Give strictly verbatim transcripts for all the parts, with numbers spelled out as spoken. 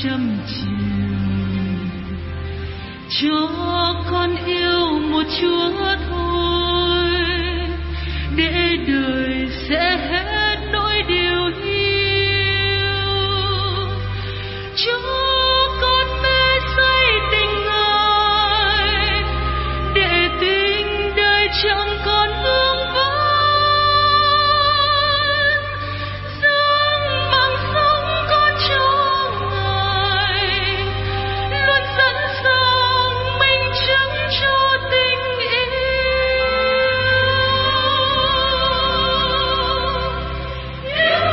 trăm chiều, cho con yêu một Chúa thôi, để đời sẽ hết nỗi điều hiu. Cho con mê say tình Ngài, để tình đời chẳng còn vương vấn. Sống bằng sống con cho Ngài, luôn sẵn sàng mình chứng cho tình yêu. Yêu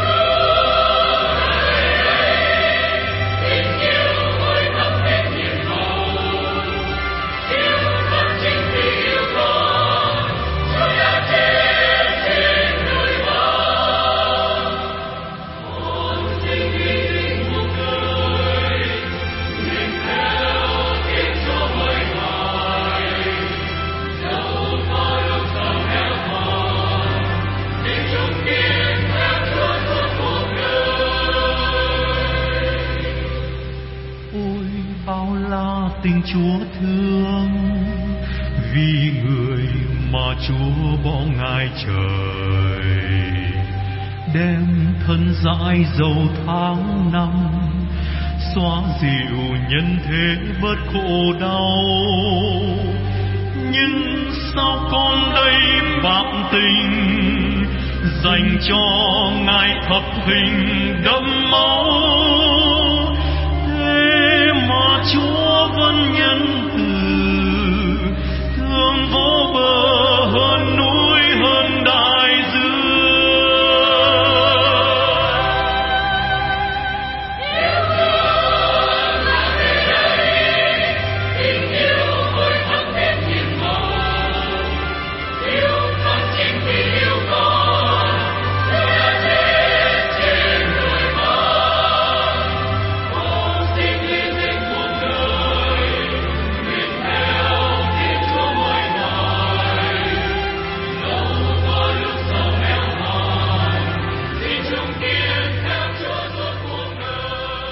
tình yêu ơi thắm hết nhiệt hồng, yêu con chính vì yêu con, Chúa đã chết trên đời vắng. Con xin hy sinh cuộc đời, nguyện theo Thiên Chúa mỗi ngày. Dẫu có lúc sống heo hon, xin chung kiên theo Chúa suốt cuộc đời. Ôi bao la tình Chúa thương, vì người mà Chúa bỏ Ngài trời, đem thân dãi dầu tháng năm, xóa dịu nhân thế bớt khổ đau. Nhưng sao con đây bạc tình, dành cho Ngài thập hình đẫm máu, thế mà Chúa vẫn nhân từ, thương vô bờ hơn núi hơn đại dương. Yêu thương là thế đây, tình yêu ôi thắm hết nhiệt hồng, yêu con chính vì yêu con, Chúa đã chết trên đời vắng. Con xin hy sinh cuộc đời, nguyện theo Thiên Chúa mỗi ngày. Dẫu có lúc sống heo hon, xin chung kiên theo Chúa suốt cuộc đời.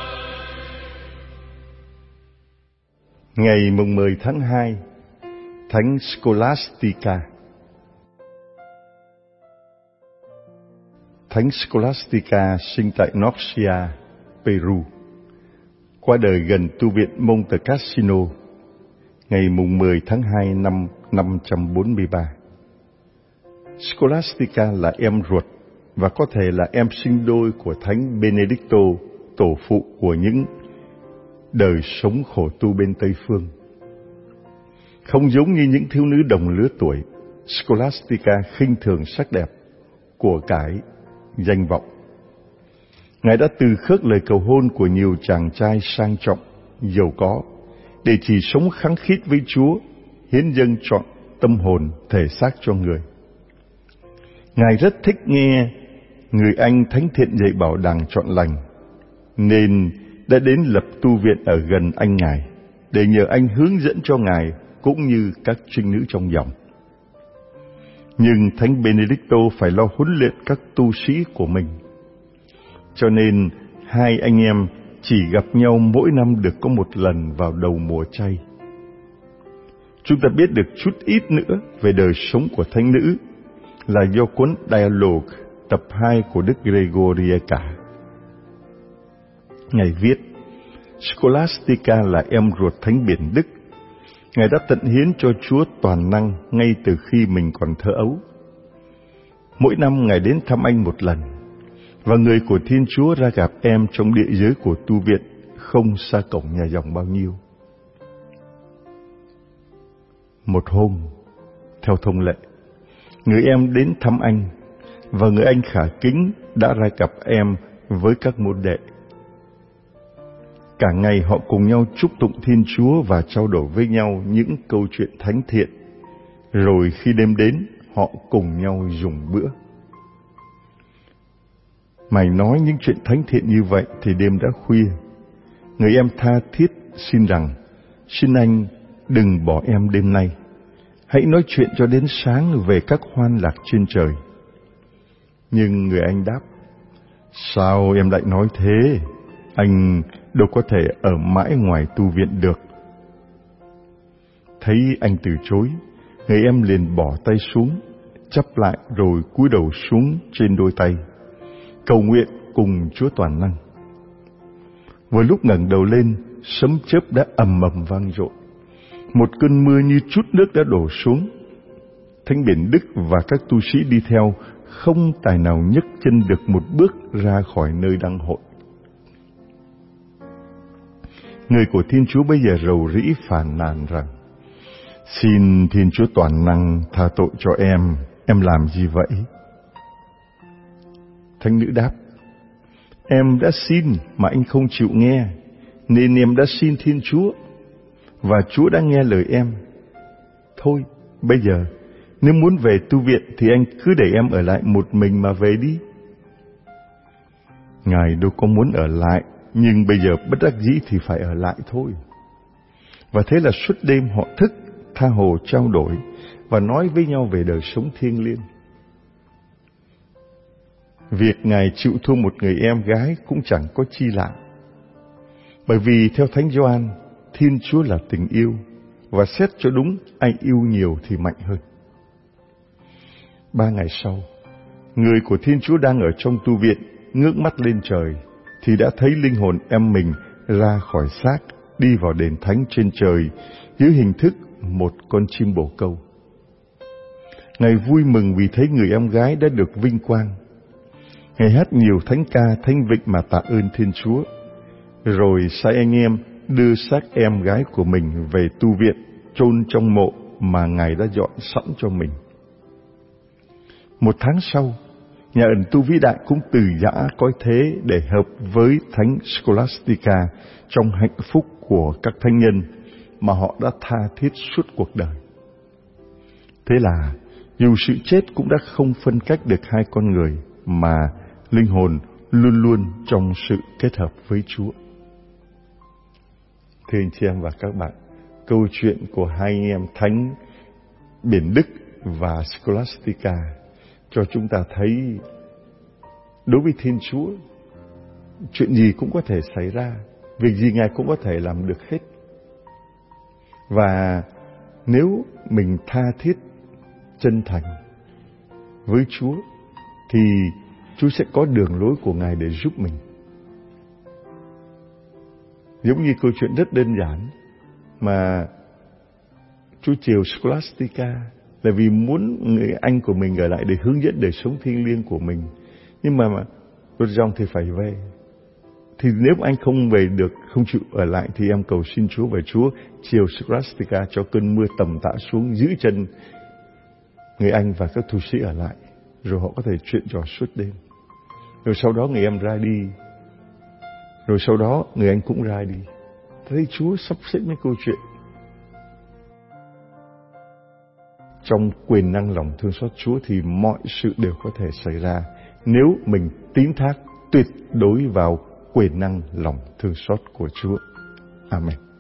Ngày mùng mười tháng hai, Thánh Scholastica. Thánh Scholastica sinh tại Norcia, Peru, qua đời gần tu viện Monte Cassino, ngày mùng mười tháng hai năm năm trăm bốn mươi ba. Scholastica là em ruột và có thể là em sinh đôi của Thánh Benedicto, tổ phụ của những đời sống khổ tu bên Tây Phương. Không giống như những thiếu nữ đồng lứa tuổi, Scholastica khinh thường sắc đẹp, của cải, danh vọng. Ngài đã từ khước lời cầu hôn của nhiều chàng trai sang trọng, giàu có, để chỉ sống khăng khít với Chúa, hiến dâng trọn tâm hồn, thể xác cho người. Ngài rất thích nghe người anh thánh thiện dạy bảo đàng trọn lành, nên đã đến lập tu viện ở gần anh Ngài, để nhờ anh hướng dẫn cho Ngài cũng như các trinh nữ trong dòng. Nhưng Thánh Benedicto phải lo huấn luyện các tu sĩ của mình, cho nên hai anh em chỉ gặp nhau mỗi năm được có một lần vào đầu mùa chay. Chúng ta biết được chút ít nữa về đời sống của thánh nữ là do cuốn Dialogue tập hai của Đức Gregory cả. Ngài viết, Scholastica là em ruột Thánh Biển Đức. Ngài đã tận hiến cho Chúa toàn năng ngay từ khi mình còn thơ ấu. Mỗi năm Ngài đến thăm anh một lần, và người của Thiên Chúa ra gặp em trong địa giới của tu viện, không xa cổng nhà dòng bao nhiêu. Một hôm, theo thông lệ, người em đến thăm anh, và người anh khả kính đã ra gặp em với các môn đệ. Cả ngày họ cùng nhau chúc tụng Thiên Chúa và trao đổi với nhau những câu chuyện thánh thiện. Rồi khi đêm đến, họ cùng nhau dùng bữa. Mày nói những chuyện thánh thiện như vậy thì đêm đã khuya. Người em tha thiết xin rằng, xin anh đừng bỏ em đêm nay. Hãy nói chuyện cho đến sáng về các hoan lạc trên trời. Nhưng người anh đáp, sao em lại nói thế? Anh đâu có thể ở mãi ngoài tu viện được. Thấy anh từ chối, người em liền bỏ tay xuống, chắp lại rồi cúi đầu xuống trên đôi tay, cầu nguyện cùng Chúa toàn năng. Vừa lúc ngẩng đầu lên, sấm chớp đã ầm ầm vang dội. Một cơn mưa như chút nước đã đổ xuống. Thánh Biển Đức và các tu sĩ đi theo không tài nào nhấc chân được một bước ra khỏi nơi đăng hội. Người của Thiên Chúa bây giờ rầu rĩ phàn nàn rằng: xin Thiên Chúa toàn năng tha tội cho em, em làm gì vậy? Thánh nữ đáp: em đã xin mà anh không chịu nghe, nên em đã xin Thiên Chúa, và Chúa đã nghe lời em. Thôi, bây giờ, nếu muốn về tu viện thì anh cứ để em ở lại một mình mà về đi. Ngài đâu có muốn ở lại, nhưng bây giờ bất đắc dĩ thì phải ở lại thôi. Và thế là suốt đêm họ thức, tha hồ trao đổi và nói với nhau về đời sống thiêng liêng. Việc Ngài chịu thua một người em gái cũng chẳng có chi lạ. Bởi vì theo Thánh Gioan, Thiên Chúa là tình yêu, và xét cho đúng, ai yêu nhiều thì mạnh hơn. Ba ngày sau, người của Thiên Chúa đang ở trong tu viện, ngước mắt lên trời, thì đã thấy linh hồn em mình ra khỏi xác, đi vào đền thánh trên trời, dưới hình thức một con chim bồ câu. Ngài vui mừng vì thấy người em gái đã được vinh quang. Ngài hát nhiều thánh ca, thánh vịnh mà tạ ơn Thiên Chúa, rồi sai anh em đưa xác em gái của mình về tu viện, chôn trong mộ mà Ngài đã dọn sẵn cho mình. Một tháng sau, nhà ẩn tu vĩ đại cũng từ giã cõi thế để hợp với Thánh Scholastica trong hạnh phúc của các thánh nhân mà họ đã tha thiết suốt cuộc đời. Thế là, dù sự chết cũng đã không phân cách được hai con người, mà linh hồn luôn luôn trong sự kết hợp với Chúa. Thưa anh chị em và các bạn, câu chuyện của hai anh em thánh Biển Đức và Scholastica cho chúng ta thấy đối với Thiên Chúa, chuyện gì cũng có thể xảy ra, việc gì Ngài cũng có thể làm được hết. Và nếu mình tha thiết, chân thành với Chúa, thì Chúa sẽ có đường lối của Ngài để giúp mình. Giống như câu chuyện rất đơn giản mà Chúa chiều Scholastica là vì muốn người anh của mình ở lại để hướng dẫn đời sống thiêng liêng của mình. Nhưng mà, mà Đốt Giong thì phải về. Thì nếu anh không về được, không chịu ở lại, thì em cầu xin Chúa và Chúa chiều Scholastica cho cơn mưa tầm tã xuống, giữ chân người anh và các tu sĩ ở lại, rồi họ có thể chuyện trò suốt đêm. Rồi sau đó người em ra đi, rồi sau đó người anh cũng ra đi. Thấy Chúa sắp xếp mấy câu chuyện. Trong quyền năng lòng thương xót Chúa thì mọi sự đều có thể xảy ra nếu mình tín thác tuyệt đối vào quyền năng lòng thương xót của Chúa. Amen.